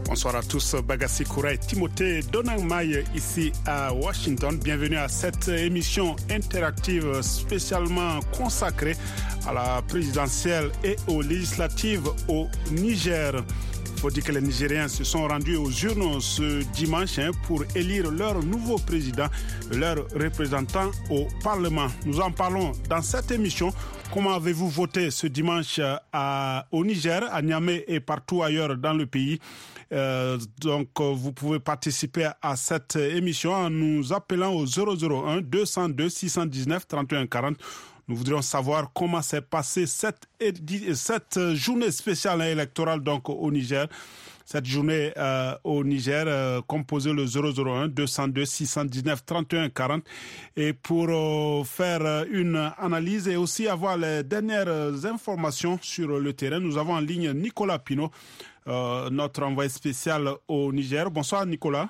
Bonsoir à tous, Bagassi Koura et Timothée Donangmaye ici à Washington. Bienvenue à cette émission interactive spécialement consacrée à la présidentielle et aux législatives au Niger. Il faut dire que les Nigériens se sont rendus aux urnes ce dimanche pour élire leur nouveau président, leur représentant au Parlement. Nous en parlons dans cette émission. Comment avez-vous voté ce dimanche au Niger, à Niamey et partout ailleurs dans le pays? Donc, vous pouvez participer à cette émission en nous appelant au 001 202 619 31 40. Nous voudrions savoir comment s'est passée cette journée spéciale électorale donc au Niger. Cette journée au Niger, composée le 001 202 619 31 40. Et pour faire une analyse et aussi avoir les dernières informations sur le terrain, nous avons en ligne Nicolas Pino, notre envoyé spécial au Niger. Bonsoir Nicolas.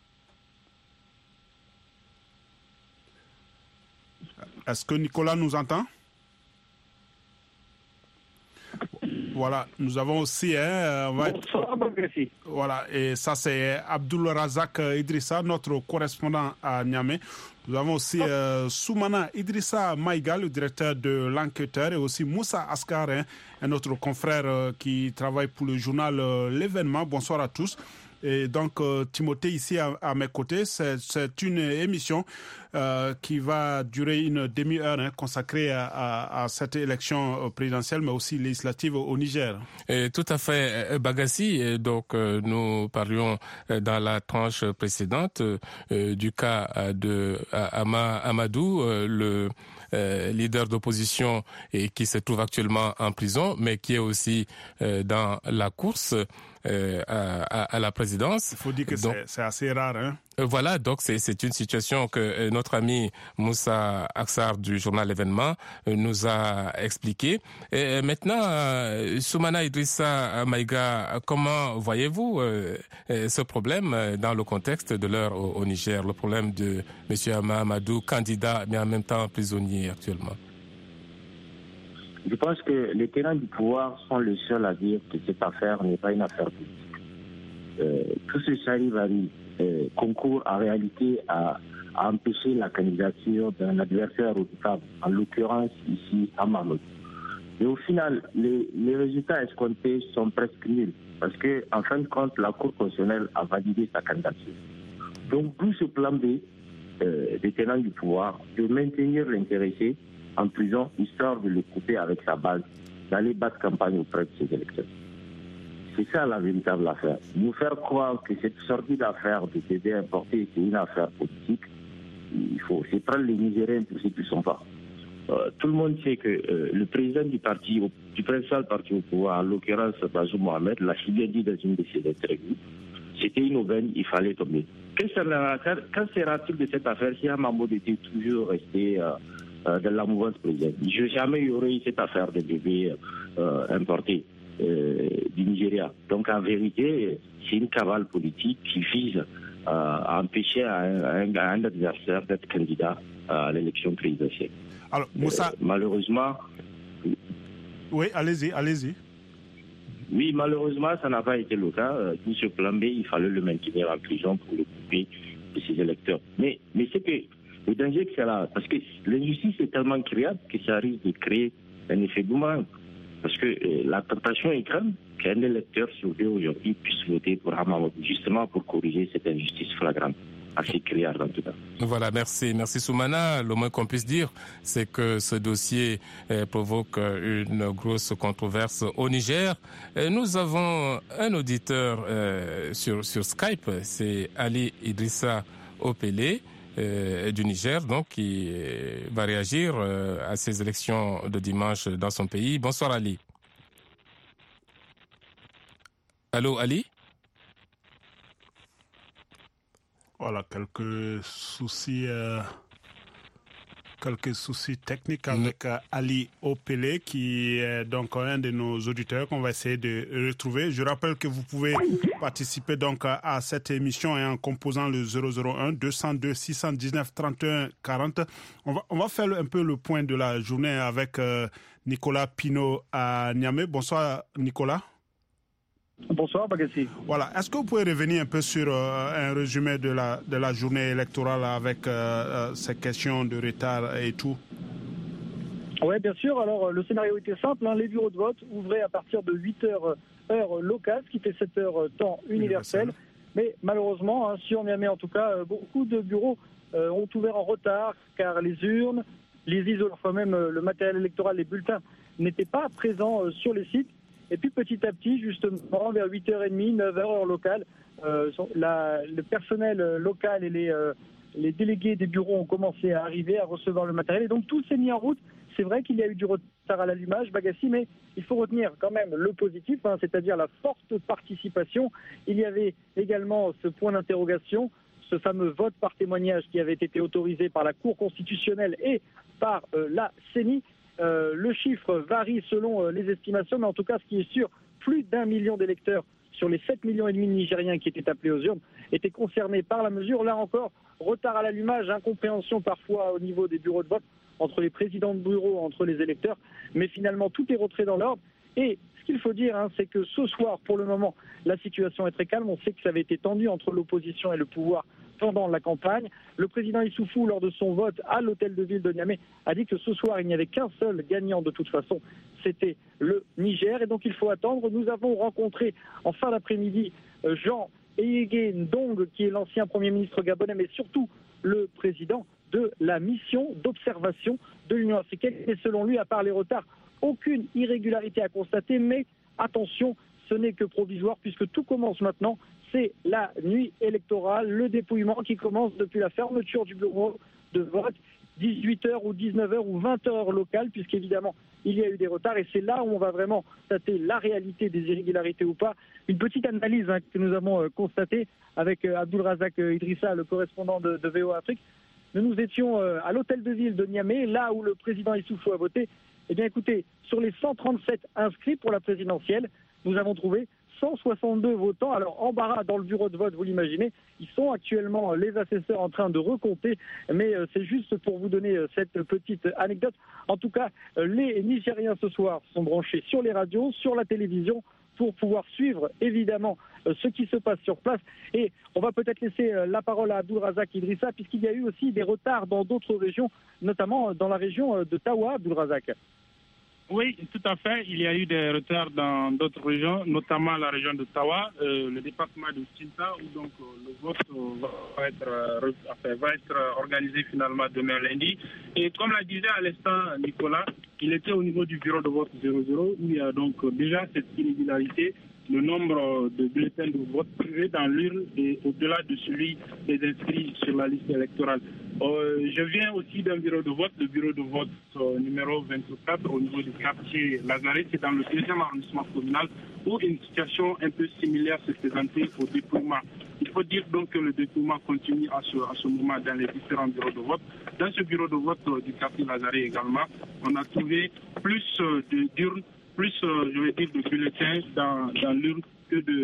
Est-ce que Nicolas nous entend? Voilà, nous avons aussi... Voilà, et ça c'est Abdul Razak Idrissa, notre correspondant à Niamey. Nous avons aussi Soumana Idrissa Maïga, le directeur de l'enquêteur, et aussi Moussa Askar, un autre confrère qui travaille pour le journal L'événement. Bonsoir à tous. Et donc, Timothée, ici à mes côtés, c'est une émission qui va durer une demi-heure consacrée à cette élection présidentielle, mais aussi législative au Niger. Et tout à fait, Bagassi. Donc, nous parlions dans la tranche précédente du cas de Amadou, le leader d'opposition et qui se trouve actuellement en prison, mais qui est aussi dans la course à la présidence. Il faut dire que c'est assez rare, hein? Voilà, donc c'est une situation que notre ami Moussa Aksar du journal L'événement nous a expliqué. Et maintenant, Soumana Idrissa Maïga, comment voyez-vous ce problème dans le contexte de l'heure au Niger, le problème de M. Amadou, candidat mais en même temps prisonnier actuellement? Je pense que les tenants du pouvoir sont les seuls à dire que cette affaire n'est pas une affaire politique. Tout ce charivari concourt en réalité à empêcher la candidature d'un adversaire redoutable, en l'occurrence ici Amadou. Et au final, les résultats escomptés sont presque nuls, parce que en fin de compte, la Cour constitutionnelle a validé sa candidature. Donc, d'où ce plan B des tenants du pouvoir de maintenir l'intéressé en prison, histoire de le couper avec sa base, d'aller battre campagne auprès de ses électeurs. C'est ça la véritable affaire. Nous faire croire que cette sortie d'affaires de bébés importés, c'est une affaire politique, c'est prendre les Nigériens pour ce qu'ils ne sont pas. Tout le monde sait que le président du principal parti au pouvoir, en l'occurrence Bazoum Mohamed, l'a si bien dit dans une de ses interviews, c'était une aubaine, il fallait tomber. Qu'en sera-t-il de cette affaire si Mahmoud était toujours resté de la mouvance présidentielle? Jamais il y aurait eu cette affaire de bébés importés du Nigeria. Donc en vérité, c'est une cavale politique qui vise à empêcher un adversaire d'être candidat à l'élection présidentielle. Alors, Moussa... malheureusement... Oui, allez-y. Oui, malheureusement, ça n'a pas été le cas. Tout ce plan B, il fallait le maintenir en prison pour le couper de ses électeurs. Mais c'est que le danger que c'est là, parce que l'injustice est tellement créable que ça risque de créer un effet boomerang. Parce que la tentation est grande qu'un électeur sur deux aujourd'hui puisse voter pour Hamadou, justement pour corriger cette injustice flagrante, assez criarde en tout cas. Voilà, merci Soumana. Le moins qu'on puisse dire, c'est que ce dossier provoque une grosse controverse au Niger. Nous avons un auditeur sur Skype, c'est Ali Idrissa Opele, du Niger, donc qui va réagir à ces élections de dimanche dans son pays. Bonsoir Ali. Allô Ali? Voilà, quelques soucis techniques avec Ali Opele, qui est donc un de nos auditeurs qu'on va essayer de retrouver. Je rappelle que vous pouvez participer donc à cette émission en composant le 001 202 619 31 40. On va faire un peu le point de la journée avec Nicolas Pino à Niamey. Bonsoir Nicolas. Bonsoir Bagassi. Voilà. Est-ce que vous pouvez revenir un peu sur un résumé de la journée électorale avec ces questions de retard et tout? Oui, bien sûr. Alors, le scénario était simple. Les bureaux de vote ouvraient à partir de 8h heure locale, ce qui fait 7h temps universel. Mais malheureusement, sur Niamey en tout cas, beaucoup de bureaux ont ouvert en retard car les urnes, les isoloirs, enfin même le matériel électoral, les bulletins n'étaient pas présents sur les sites. Et puis petit à petit, justement, vers 8h30, 9h heure locale, le personnel local et les délégués des bureaux ont commencé à arriver, à recevoir le matériel. Et donc tout s'est mis en route. C'est vrai qu'il y a eu du retard à l'allumage, Bagassi, mais il faut retenir quand même le positif, c'est-à-dire la forte participation. Il y avait également ce point d'interrogation, ce fameux vote par témoignage qui avait été autorisé par la Cour constitutionnelle et par la CENI. Le chiffre varie selon les estimations, mais en tout cas, ce qui est sûr, plus d'1 million d'électeurs sur les 7,5 millions de Nigériens qui étaient appelés aux urnes étaient concernés par la mesure. Là encore, retard à l'allumage, incompréhension parfois au niveau des bureaux de vote, entre les présidents de bureaux, entre les électeurs, mais finalement tout est rentré dans l'ordre. Et ce qu'il faut dire, c'est que ce soir, pour le moment, la situation est très calme. On sait que ça avait été tendu entre l'opposition et le pouvoir pendant la campagne. Le président Issoufou, lors de son vote à l'hôtel de ville de Niamey, a dit que ce soir, il n'y avait qu'un seul gagnant de toute façon, c'était le Niger. Et donc il faut attendre. Nous avons rencontré en fin d'après-midi Jean Eyege Ndong, qui est l'ancien Premier ministre gabonais, mais surtout le président de la mission d'observation de l'Union africaine. Et selon lui, à part les retards, aucune irrégularité à constater, mais attention, ce n'est que provisoire puisque tout commence maintenant. C'est la nuit électorale, le dépouillement qui commence depuis la fermeture du bureau de vote, 18h ou 19h ou 20h locale, puisqu'évidemment, il y a eu des retards. Et c'est là où on va vraiment constater la réalité des irrégularités ou pas. Une petite analyse que nous avons constatée avec Abdulrazak Idrissa, le correspondant de VOA Afrique. Nous étions à l'hôtel de ville de Niamey, là où le président Issoufou a voté. Eh bien écoutez, sur les 137 inscrits pour la présidentielle, nous avons trouvé 162 votants. Alors embarras dans le bureau de vote, vous l'imaginez. Ils sont actuellement, les assesseurs, en train de recompter. Mais c'est juste pour vous donner cette petite anecdote. En tout cas, les Nigériens ce soir sont branchés sur les radios, sur la télévision, pour pouvoir suivre évidemment ce qui se passe sur place. Et on va peut-être laisser la parole à Abdulrazak Idrissa, puisqu'il y a eu aussi des retards dans d'autres régions, notamment dans la région de Tawa, Abdulrazak. Oui, tout à fait. Il y a eu des retards dans d'autres régions, notamment la région de Tawa, le département de Tinta, où donc le vote va être organisé finalement demain lundi. Et comme l'a disait à l'instant Nicolas, il était au niveau du bureau de vote 00, où il y a donc déjà cette irrégularité. Le nombre de bulletins de vote privés dans l'urne est au-delà de celui des inscrits sur la liste électorale. Je viens aussi d'un bureau de vote, le bureau de vote numéro 24 au niveau du quartier Lazare, c'est dans le 2e arrondissement communal où une situation un peu similaire s'est présentée au dépouillement. Il faut dire donc que le dépouillement continue à ce moment dans les différents bureaux de vote. Dans ce bureau de vote du quartier Lazare également, on a trouvé plus d'urnes, plus, je vais dire, de bulletins dans l'urne que de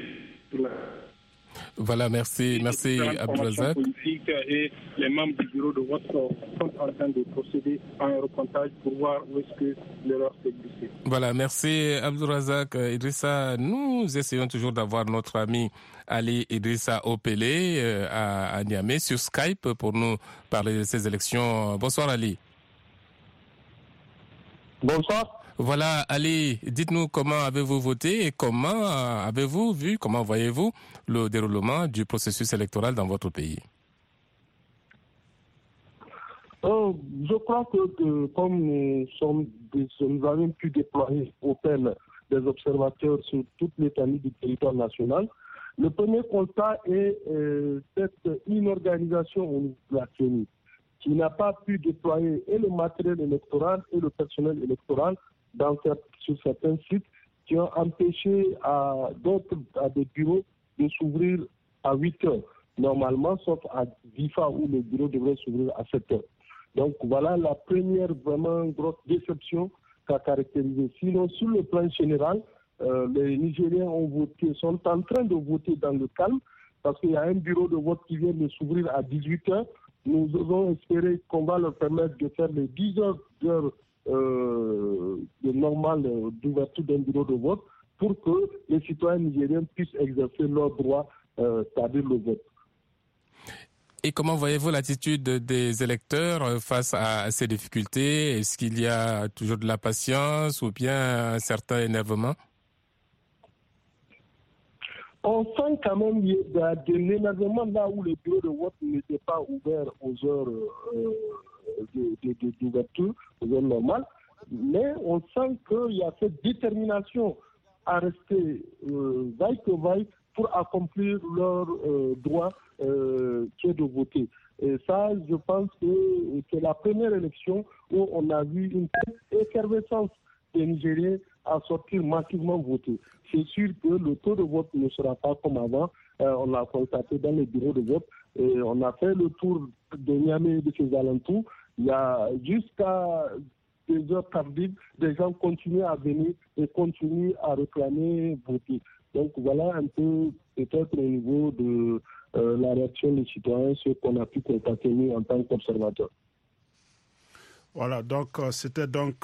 Voilà, merci Abdulrazak. Et les membres du bureau de vote sont en train de procéder à un recomptage pour voir où est-ce que l'erreur s'est glissée. Voilà, merci Abdulrazak Idrissa. Nous essayons toujours d'avoir notre ami Ali Idrissa Opele à Niamey sur Skype pour nous parler de ces élections. Bonsoir Ali. Bonsoir. Voilà, Ali, dites-nous comment avez-vous voté et comment avez-vous vu, comment voyez-vous le déroulement du processus électoral dans votre pays? Je crois que comme nous avons pu déployer auprès des observateurs sur toute l'étendue du territoire national, le premier constat est cette inorganisation au niveau de la CENI, qui n'a pas pu déployer et le matériel électoral et le personnel électoral sur certains sites, qui ont empêché à des bureaux de s'ouvrir à 8 heures, normalement, sauf à Difa où le bureau devrait s'ouvrir à 7 heures. Donc voilà la première vraiment grosse déception qu'a caractérisé. Sinon, sur le plan général, les Nigériens sont en train de voter dans le calme, parce qu'il y a un bureau de vote qui vient de s'ouvrir à 18 heures. Nous avons espéré qu'on va leur permettre de faire les 10 heures de normal d'ouverture d'un bureau de vote pour que les citoyens nigériens puissent exercer leurs droits, c'est-à-dire le vote. Et comment voyez-vous l'attitude des électeurs face à ces difficultés? Est-ce qu'il y a toujours de la patience ou bien un certain énervement? On sent quand même de l'énervement là où les bureaux de vote n'étaient pas ouverts aux heures d'ouverture, aux heures normales. Mais on sent qu'il y a cette détermination à rester vaille que vaille pour accomplir leur droit qui est de voter. Et ça, je pense que c'est la première élection où on a vu une telle effervescence des Nigériens à sortir massivement voter. C'est sûr que le taux de vote ne sera pas comme avant. On l'a constaté dans les bureaux de vote. Et on a fait le tour de Niamey et de ses alentours. Il y a jusqu'à des heures tardives, des gens continuent à venir et continuent à réclamer voter. Donc voilà un peu peut-être au niveau de la réaction des citoyens, ce qu'on a pu constater nous en tant qu'observateurs. Voilà, donc c'était donc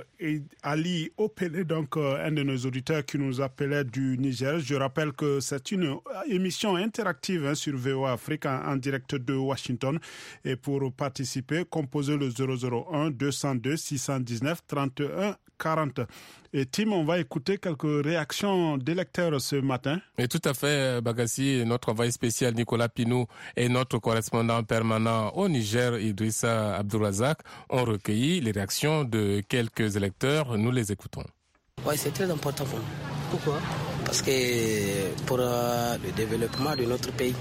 Ali Opele, donc un de nos auditeurs qui nous appelait du Niger. Je rappelle que c'est une émission interactive sur VOA Afrique en direct de Washington. Et pour participer, composez le 001 202 619 31 40. Et Tim, on va écouter quelques réactions d'électeurs ce matin. Et tout à fait, Bagassi, notre envoyé spécial Nicolas Pinou et notre correspondant permanent au Niger, Idrissa Abdourazak, ont recueilli les réactions de quelques électeurs. Nous les écoutons. Oui, c'est très important pour nous. Pourquoi? Parce que pour le développement de notre pays,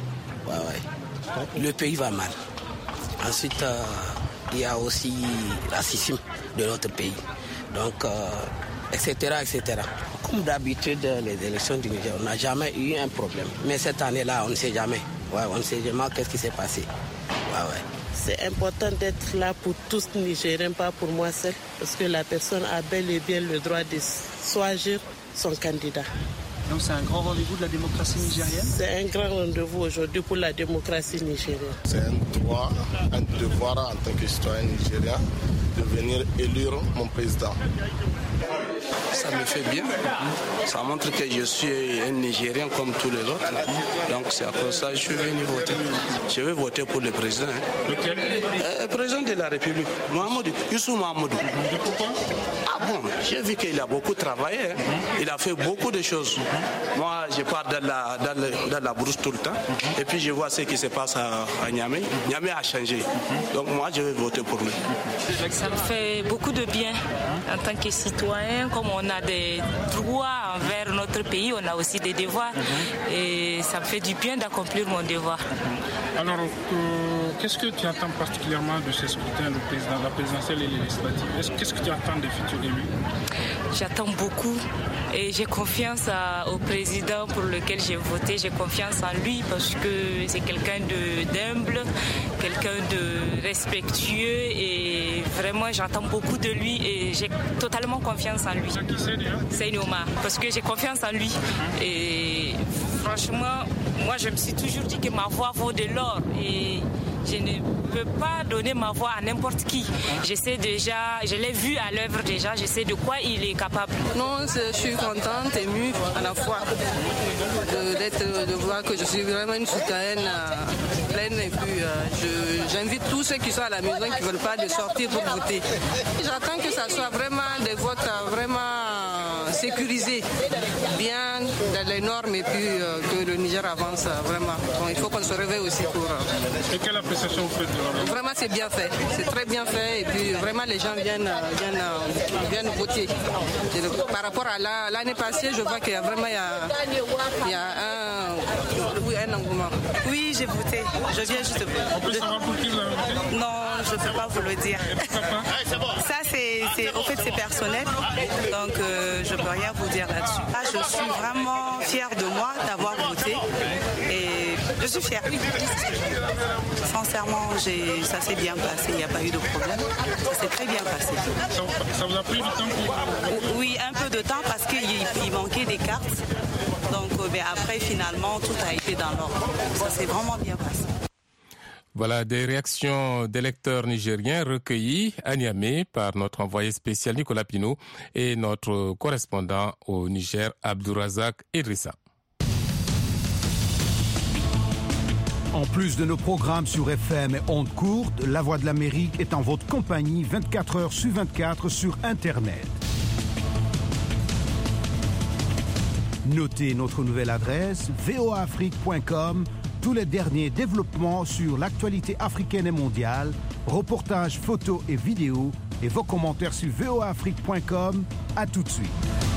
le pays va mal. Ensuite, il y a aussi le racisme de notre pays. Donc, etc., etc. Comme d'habitude, les élections du Niger, on n'a jamais eu un problème. Mais cette année-là, on ne sait jamais. On ne sait jamais qu'est-ce qui s'est passé. C'est important d'être là pour tous les Nigériens, pas pour moi seul. Parce que la personne a bel et bien le droit de choisir son candidat. Donc c'est un grand rendez-vous de la démocratie nigérienne? C'est un grand rendez-vous aujourd'hui pour la démocratie nigérienne. C'est un droit, un devoir en tant que citoyen nigérien de venir élire mon président. Ça me fait bien. Ça montre que je suis un Nigérien comme tous les autres. Donc c'est à cause de ça que je suis venu voter. Je vais voter pour le président. Lequel? Président de la République, Youssou Mahamadou. Pourquoi? Ah bon, j'ai vu qu'il a beaucoup travaillé. Il a fait beaucoup de choses. Moi, je pars dans la brousse tout le temps. Et puis je vois ce qui se passe à Niamey. Niamey a changé. Donc moi, je vais voter pour lui. Ça me fait beaucoup de bien en tant que citoyen. Comme on a des droits envers notre pays, on a aussi des devoirs. Et ça me fait du bien d'accomplir mon devoir. Alors, qu'est-ce que tu attends particulièrement de ce scrutin, la présidentielle et les législatives? Qu'est-ce que tu attends des futurs élus? J'attends beaucoup et j'ai confiance au président pour lequel j'ai voté. J'ai confiance en lui parce que c'est quelqu'un d'humble, quelqu'un de respectueux et vraiment j'attends beaucoup de lui et j'ai totalement confiance en lui. C'est Omar parce que j'ai confiance en lui et franchement, moi je me suis toujours dit que ma voix vaut de l'or et je ne peux pas donner ma voix à n'importe qui. Je l'ai vu à l'œuvre déjà, je sais de quoi il est capable. Non, je suis contente, émue à la fois de voir que je suis vraiment une citoyenne pleine et puis j'invite tous ceux qui sont à la maison qui ne veulent pas de sortir pour voter. J'attends que ça soit vraiment des votes vraiment sécurisés, bien dans les normes et puis que le Niger avance vraiment. Donc, il faut qu'on se réveille aussi pour... Et quelle appréciation vous faites de la vote? Vraiment c'est bien fait, c'est très bien fait et puis vraiment les gens viennent voter. Par rapport à l'année passée, je vois qu'il y a vraiment un engouement. Oui, j'ai voté. Je viens juste de voter. On peut savoir pour qui vous avez voté? Non, je ne peux pas vous le dire. Ça, c'est personnel. Donc, je ne peux rien vous dire là-dessus. Là, je suis vraiment fière de moi d'avoir voté. Et je suis fière. Sincèrement, ça s'est bien passé. Il n'y a pas eu de problème. Ça s'est très bien passé. Ça vous a pris du temps? Oui, un peu de temps parce qu'il manquait des cartes. Donc, après, finalement, tout a été dans l'ordre. Ça s'est vraiment bien passé. Voilà des réactions d'électeurs nigériens recueillies à Niamey par notre envoyé spécial Nicolas Pinault et notre correspondant au Niger, Abdourazak Idrissa. En plus de nos programmes sur FM et ondes courtes, La Voix de l'Amérique est en votre compagnie 24 heures sur 24 sur Internet. Notez notre nouvelle adresse voaafrique.com. Tous les derniers développements sur l'actualité africaine et mondiale, reportages, photos et vidéos, et vos commentaires sur voaafrique.com. À tout de suite.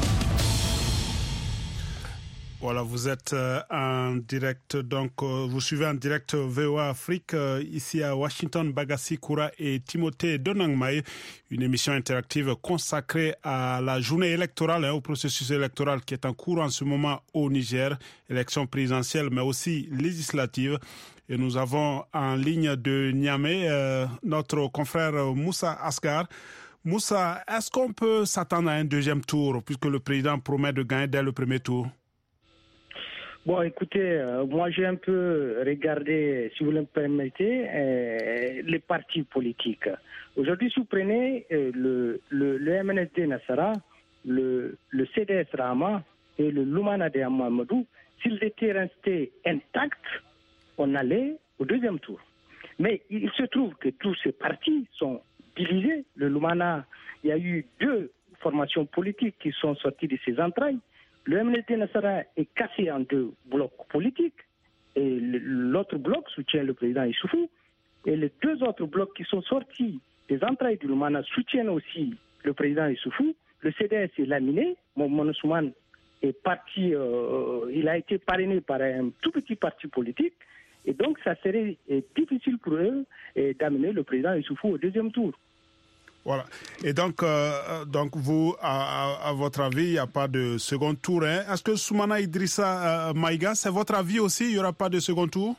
Voilà, vous êtes en direct, donc vous suivez en direct VOA Afrique, ici à Washington, Bagassi Koura et Timothée Donangmaye, une émission interactive consacrée à la journée électorale, au processus électoral qui est en cours en ce moment au Niger, élection présidentielle mais aussi législative. Et nous avons en ligne de Niamey notre confrère Moussa Asgar. Moussa, est-ce qu'on peut s'attendre à un deuxième tour puisque le président promet de gagner dès le premier tour? Bon, écoutez, moi j'ai un peu regardé, si vous le permettez, les partis politiques. Aujourd'hui, si vous prenez le MNSD Nassara, le CDS Rahama et le Lumana de Amadou, s'ils étaient restés intacts, on allait au deuxième tour. Mais il se trouve que tous ces partis sont divisés. Le Lumana, il y a eu 2 formations politiques qui sont sorties de ses entrailles. Le MNSD Nassara est cassé en 2 blocs politiques et l'autre bloc soutient le président Issoufou et les 2 autres blocs qui sont sortis des entrailles du Lumana soutiennent aussi le président Issoufou. Le CDS est laminé, Mohamed Ousmane est parti, il a été parrainé par un tout petit parti politique et donc ça serait difficile pour eux d'amener le président Issoufou au deuxième tour. Voilà. Et donc vous, à votre avis, il n'y a pas de second tour. Hein? Est-ce que Soumana Idrissa Maïga, c'est votre avis aussi, il n'y aura pas de second tour?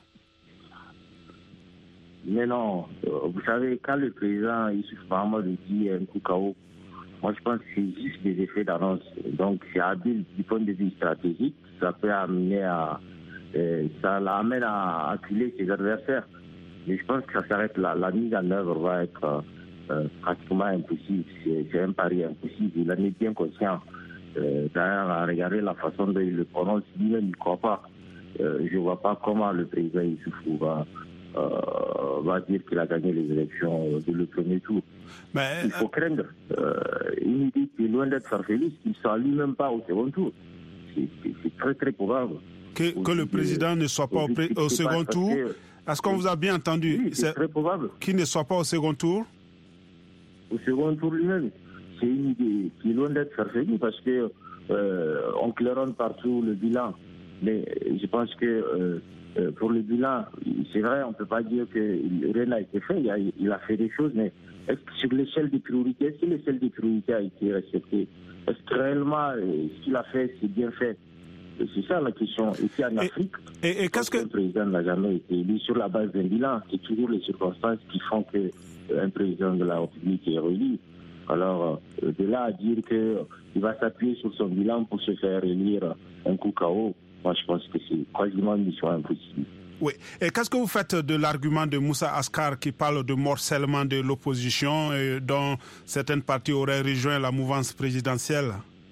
Mais non. Vous savez, quand le président Issouf Mahamadou dit un coup KO, moi je pense que c'est juste des effets d'annonce. Donc c'est habile du point de vue stratégique. Ça peut amener ça l'amène à acculer ses adversaires. Mais je pense que ça s'arrête là. La mise en œuvre va être pratiquement impossible, c'est un pari impossible. Il en est bien conscient. D'ailleurs, à regarder la façon dont il le prononce, lui-même ne croit pas. Je ne vois pas comment le président Issoufou va dire qu'il a gagné les élections de le premier tour. Mais, il faut craindre une idée qui est loin d'être farfelue, qu'il ne soit lui-même pas au second tour. C'est très très probable. Que le président ne soit pas au second tour. Est-ce qu'on vous a bien entendu? Oui, c'est très probable. Qu'il ne soit pas au second tour? Au second tour lui-même, c'est une idée qui est loin d'être farfelue parce que on claironne partout le bilan. Mais je pense que pour le bilan, c'est vrai, on ne peut pas dire que rien n'a été fait. Il a fait des choses, mais est-ce que sur l'échelle des priorités, est-ce que l'échelle des priorités a été respectée? Est-ce que réellement ce qu'il a fait, c'est bien fait? C'est ça la question. Ici en Afrique, qu'est-ce que le président n'a jamais été élu sur la base d'un bilan. C'est toujours les circonstances qui font que un président de la République est réélu. Alors, de là à dire qu'il va s'appuyer sur son bilan pour se faire élire un coup KO, moi je pense que c'est quasiment une mission impossible. Oui. Et qu'est-ce que vous faites de l'argument de Moussa Asgar qui parle de morcellement de l'opposition et dont certaines parties auraient rejoint la mouvance présidentielle?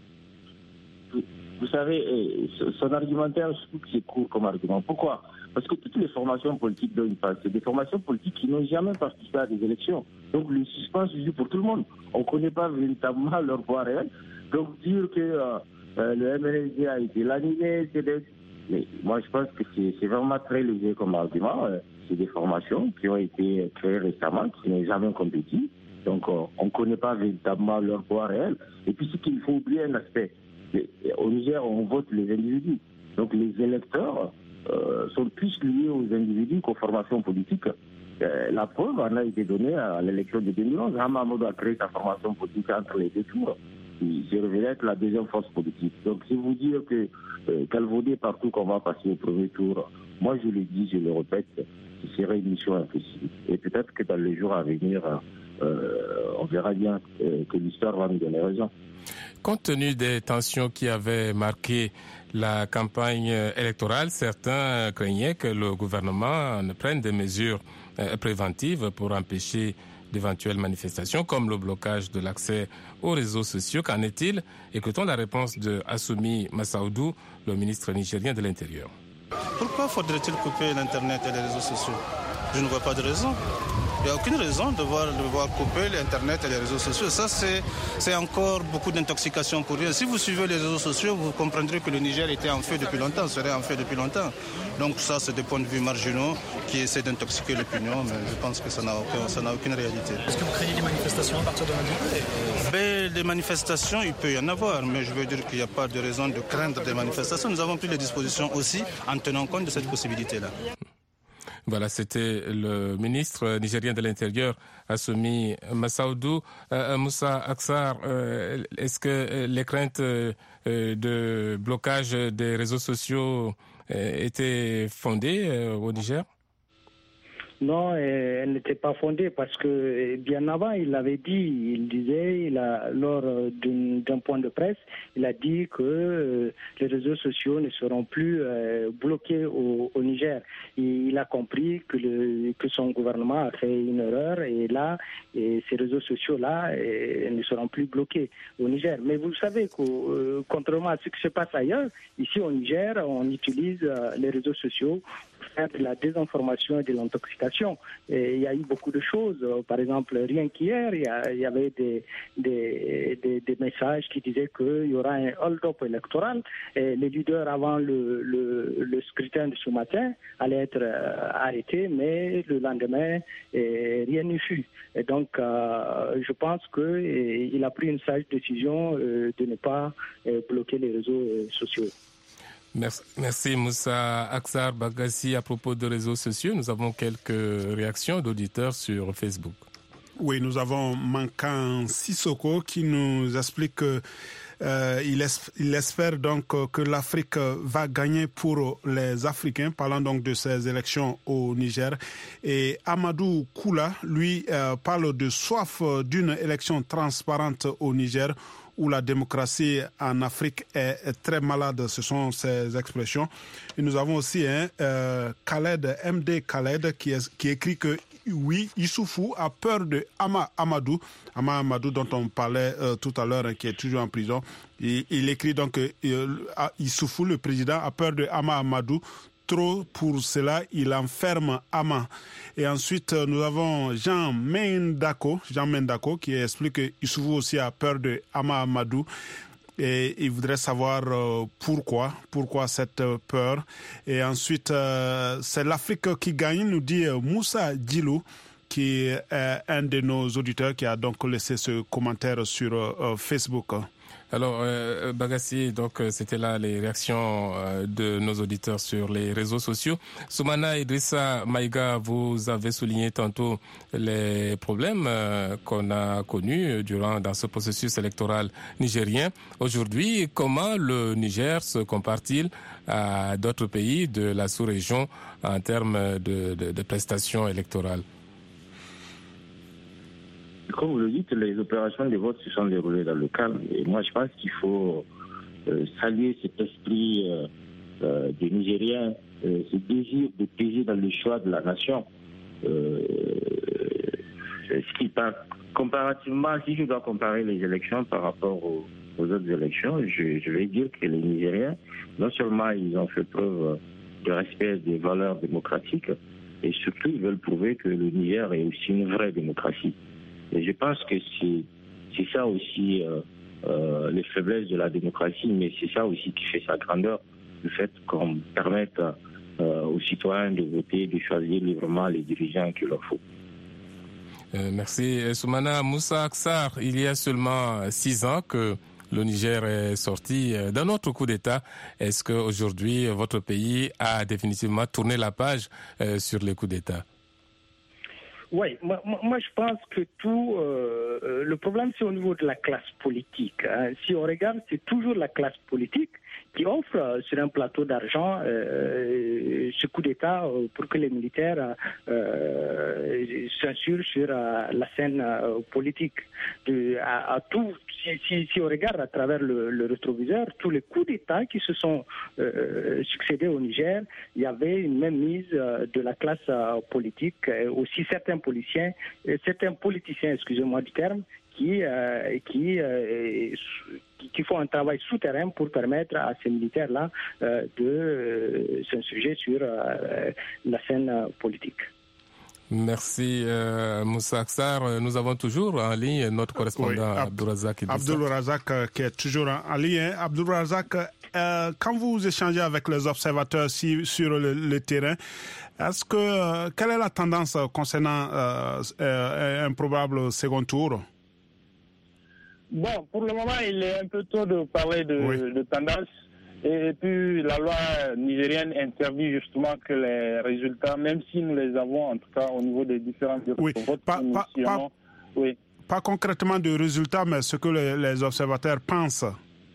Vous savez, son argumentaire, je trouve que c'est court comme argument. Pourquoi? Parce que toutes les formations politiques dont il parle, c'est des formations politiques qui n'ont jamais participé à des élections. Donc le suspens se joue pour tout le monde. On ne connaît pas véritablement leur poids réel. Donc dire que le MNSD a été l'annulé, mais moi je pense que c'est vraiment très léger comme argument. C'est des formations qui ont été créées récemment, qui n'ont jamais compétit. Donc on ne connaît pas véritablement leur poids réel. Et puis ce qu'il faut oublier un aspect. Au Niger, on vote les individus. Donc les électeurs sont plus liés aux individus qu'aux formations politiques. La preuve en a été donnée à l'élection de 2011. Hamamoudou a créé sa formation politique entre les 2 tours. Il s'est révélé être la deuxième force politique. Donc si vous dites qu'elle vaudait partout qu'on va passer au premier tour, moi je le dis, je le répète, ce serait une mission impossible. Et peut-être que dans les jours à venir, on verra bien que l'histoire va nous donner raison. Compte tenu des tensions qui avaient marqué la campagne électorale, certains craignaient que le gouvernement ne prenne des mesures préventives pour empêcher d'éventuelles manifestations comme le blocage de l'accès aux réseaux sociaux. Qu'en est-il? Écoutons la réponse de Assoumi Massaoudou, le ministre nigérien de l'Intérieur. Pourquoi faudrait-il couper l'Internet et les réseaux sociaux? Je ne vois pas de raison. Il n'y a aucune raison de devoir couper l'Internet et les réseaux sociaux. Ça, c'est encore beaucoup d'intoxication pour rien. Si vous suivez les réseaux sociaux, vous comprendrez que le Niger était en feu depuis longtemps, serait en feu depuis longtemps. Donc ça, c'est des points de vue marginaux qui essaient d'intoxiquer l'opinion, mais je pense que ça n'a aucune réalité. Est-ce que vous craignez des manifestations à partir de lundi? Des manifestations, il peut y en avoir, mais je veux dire qu'il n'y a pas de raison de craindre des manifestations. Nous avons pris les dispositions aussi en tenant compte de cette possibilité-là. Voilà, c'était le ministre nigérien de l'Intérieur, Assoumi Massaoudou. Moussa Aksar, est-ce que les craintes de blocage des réseaux sociaux étaient fondées au Niger? Non, elle n'était pas fondée parce que bien avant, il l'avait dit, lors d'un point de presse, il a dit que les réseaux sociaux ne seront plus bloqués au Niger. Il a compris que son gouvernement a fait une erreur et là, ces réseaux sociaux-là ne seront plus bloqués au Niger. Mais vous savez que, contrairement à ce qui se passe ailleurs, ici au Niger, on utilise les réseaux sociaux pour faire de la désinformation et de l'intoxication. Et il y a eu beaucoup de choses. Par exemple, rien qu'hier, il y avait des messages qui disaient qu'il y aura un hold-up électoral. Et les leaders, avant le scrutin de ce matin, allaient être arrêtés, mais le lendemain, rien n'y fut. Et donc, je pense qu'il a pris une sage décision de ne pas bloquer les réseaux sociaux. Merci Moussa Aksar Bagassi. À propos de réseaux sociaux, nous avons quelques réactions d'auditeurs sur Facebook. Oui, nous avons Mankan Sissoko qui nous explique qu'il espère donc que l'Afrique va gagner pour les Africains, parlant donc de ces élections au Niger. Et Amadou Koula, lui, parle de soif d'une élection transparente au Niger, où la démocratie en Afrique est très malade, ce sont ses expressions. Et nous avons aussi Khaled, MD Khaled, qui écrit que oui, Issoufou a peur de Ama Amadou dont on parlait tout à l'heure, qui est toujours en prison. Il écrit donc que Issoufou, le président, a peur de Ama Amadou. Trop pour cela, il enferme Ama. Et ensuite, nous avons Jean Mendako qui explique que Issoufou aussi a peur de Ama Amadou. Et il voudrait savoir pourquoi cette peur. Et ensuite, c'est l'Afrique qui gagne, nous dit Moussa Djilou, qui est un de nos auditeurs qui a donc laissé ce commentaire sur Facebook. Alors, Bagassi, donc c'était là les réactions de nos auditeurs sur les réseaux sociaux. Soumana Idrissa Maïga, vous avez souligné tantôt les problèmes qu'on a connus dans ce processus électoral nigérien. Aujourd'hui, comment le Niger se compare-t-il à d'autres pays de la sous-région en termes de prestations électorales? Comme vous le dites, les opérations de vote se sont déroulées dans le calme. Et moi, je pense qu'il faut saluer cet esprit des Nigériens, ce désir de peser dans le choix de la nation. Comparativement, si je dois comparer les élections par rapport aux autres élections, je vais dire que les Nigériens, non seulement ils ont fait preuve de respect des valeurs démocratiques, et surtout ils veulent prouver que le Niger est aussi une vraie démocratie. Et je pense que c'est ça aussi les faiblesses de la démocratie, mais c'est ça aussi qui fait sa grandeur, le fait qu'on permette aux citoyens de voter, de choisir librement les dirigeants qu'il leur faut. Merci Soumana. Moussa Aksar, il y a seulement 6 ans que le Niger est sorti d'un autre coup d'État. Est-ce qu'aujourd'hui, votre pays a définitivement tourné la page sur les coups d'État? Oui, moi je pense que le problème c'est au niveau de la classe politique. Si on regarde, c'est toujours la classe politique qui offre sur un plateau d'argent ce coup d'État pour que les militaires s'assurent sur la scène politique. À tout, si on regarde à travers le rétroviseur, tous les coups d'État qui se sont succédés au Niger, il y avait une même mise de la classe politique, aussi certains politiciens, excusez-moi du terme, qui font un travail souterrain pour permettre à ces militaires-là de s'insurger sur la scène politique. Merci Moussa Aksar. Nous avons toujours en ligne notre correspondant Abdourazak Idrissa. Abdourazak qui est toujours en ligne. Abdourazak, quand vous échangez avec les observateurs sur le terrain, quelle est la tendance concernant un probable second tour? Bon, pour le moment, il est un peu tôt de parler de tendance. Et puis, la loi nigérienne interdit justement que les résultats, même si nous les avons, en tout cas au niveau des différents bureaux de vote, pas concrètement de résultats, mais ce que les observateurs pensent.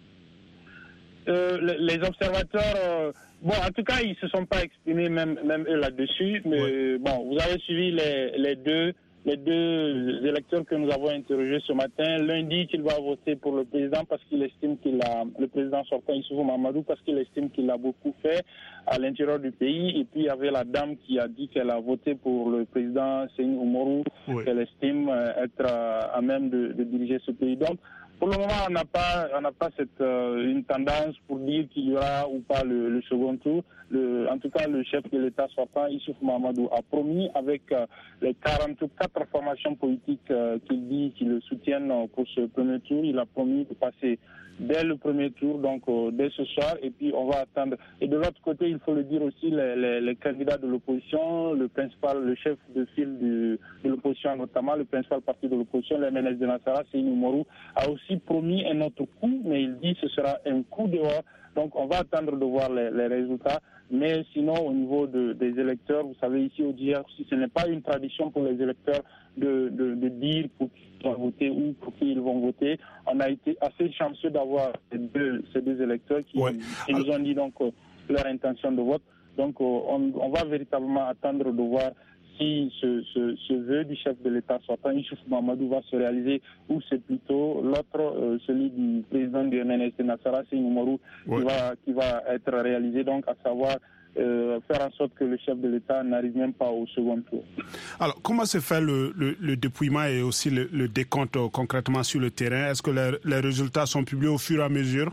Les observateurs, en tout cas, ils ne se sont pas exprimés même eux là-dessus. Mais bon, vous avez suivi les deux électeurs que nous avons interrogés ce matin. L'un dit qu'il va voter pour le président parce qu'il estime le président sortant Issoufou Mahamadou, parce qu'il estime qu'il a beaucoup fait à l'intérieur du pays. Et puis il y avait la dame qui a dit qu'elle a voté pour le président Seyni Oumarou, qu'elle estime être à même de diriger ce pays. Donc, pour le moment, on n'a pas une tendance pour dire qu'il y aura ou pas le second tour. En tout cas, le chef de l'État sortant, Issoufou Mahamadou, a promis avec les 44 formations politiques qu'il dit qu'ils le soutiennent pour ce premier tour. Il a promis de passer dès le premier tour, donc dès ce soir, et puis on va attendre. Et de l'autre côté, il faut le dire aussi, les candidats de l'opposition, le chef de file de l'opposition, notamment le principal parti de l'opposition, le MNS de Nassara, Seyni Oumarou, a aussi promis un autre coup, mais il dit que ce sera un coup dehors. Donc on va attendre de voir les résultats. Mais sinon, au niveau des électeurs, vous savez, ici au Niger, si ce n'est pas une tradition pour les électeurs de dire pour qui ils vont voter ou pour qui ils vont voter, on a été assez chanceux d'avoir ces deux électeurs qui nous ont dit donc leur intention de vote. Donc on va véritablement attendre de voir si ce vœu du chef de l'État sortant, Issoufou Mahamadou, va se réaliser, ou c'est plutôt l'autre, celui du président du MNS de Nassara, Seyni Oumarou, qui va être réalisé, donc à savoir faire en sorte que le chef de l'État n'arrive même pas au second tour. Alors, comment se fait le dépouillement et aussi le décompte concrètement sur le terrain? Est-ce que les résultats sont publiés au fur et à mesure?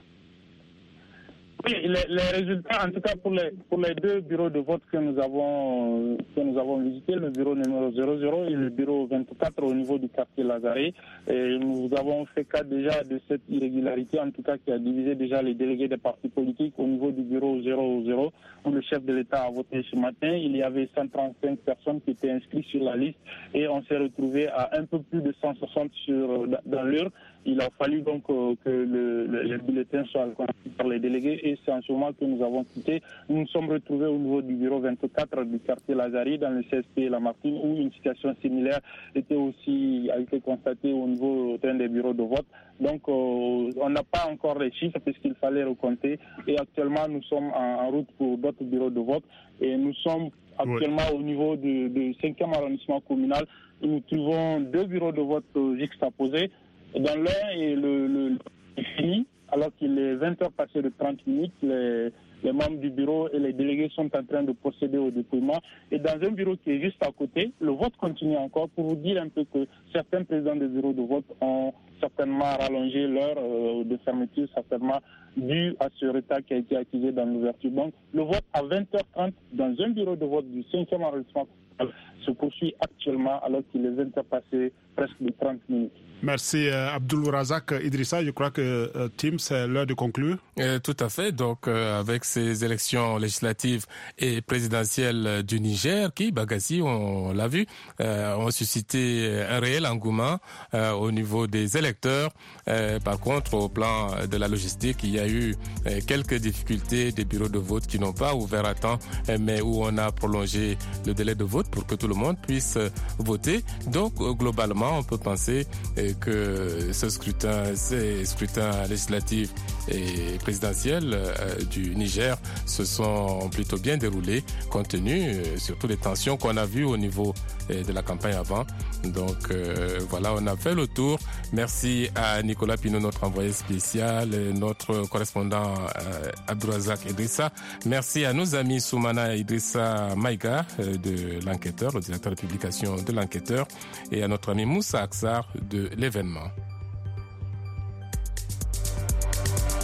Oui, les résultats, en tout cas pour les deux bureaux de vote que nous avons visités, le bureau numéro 00 et le bureau 24 au niveau du quartier Lazare, et nous avons fait cas déjà de cette irrégularité, en tout cas qui a divisé déjà les délégués des partis politiques au niveau du bureau 00 où le chef de l'État a voté ce matin. Il y avait 135 personnes qui étaient inscrites sur la liste et on s'est retrouvé à un peu plus de 160 dans l'heure. Il a fallu donc que les bulletins soient constitués par les délégués et c'est en ce moment que nous avons quitté. Nous nous sommes retrouvés au niveau du bureau 24 du quartier Lazare dans le CSP Lamartine où une situation similaire a été constatée au niveau d'un des bureaux de vote. Donc on n'a pas encore les chiffres puisqu'il fallait recompter et actuellement nous sommes en route pour d'autres bureaux de vote et nous sommes actuellement au niveau du 5e arrondissement communal où nous trouvons deux bureaux de vote juxtaposés. Dans l'un, le fini, alors qu'il est 20h passé de 30 minutes, les membres du bureau et les délégués sont en train de procéder au dépouillement. Et dans un bureau qui est juste à côté, le vote continue encore pour vous dire un peu que certains présidents des bureaux de vote ont certainement rallongé l'heure de fermeture, certainement dû à ce retard qui a été accusé dans l'ouverture. Donc, le vote à 20h30 dans un bureau de vote du 5e arrondissement se poursuit actuellement alors qu'il est 20h passé presque de 30 minutes. Merci Abdourazak Idrissa. Je crois que Tim, c'est l'heure de conclure. Tout à fait. Donc avec ces élections législatives et présidentielles du Niger qui, Bagassi, on l'a vu, ont suscité un réel engouement au niveau des électeurs. Par contre, au plan de la logistique, il y a eu quelques difficultés des bureaux de vote qui n'ont pas ouvert à temps, mais où on a prolongé le délai de vote pour que tout le monde puisse voter. Donc globalement, on peut penser que ces scrutins législatifs présidentielles du Niger se sont plutôt bien déroulées, compte tenu surtout des tensions qu'on a vues au niveau de la campagne avant. Donc voilà, on a fait le tour. Merci à Nicolas Pinot, notre envoyé spécial, notre correspondant Abdourazak Idrissa. Merci à nos amis Soumana Idrissa Maïga de l'Enquêteur, le directeur de publication de l'Enquêteur, et à notre ami Moussa Aksar de l'Événement.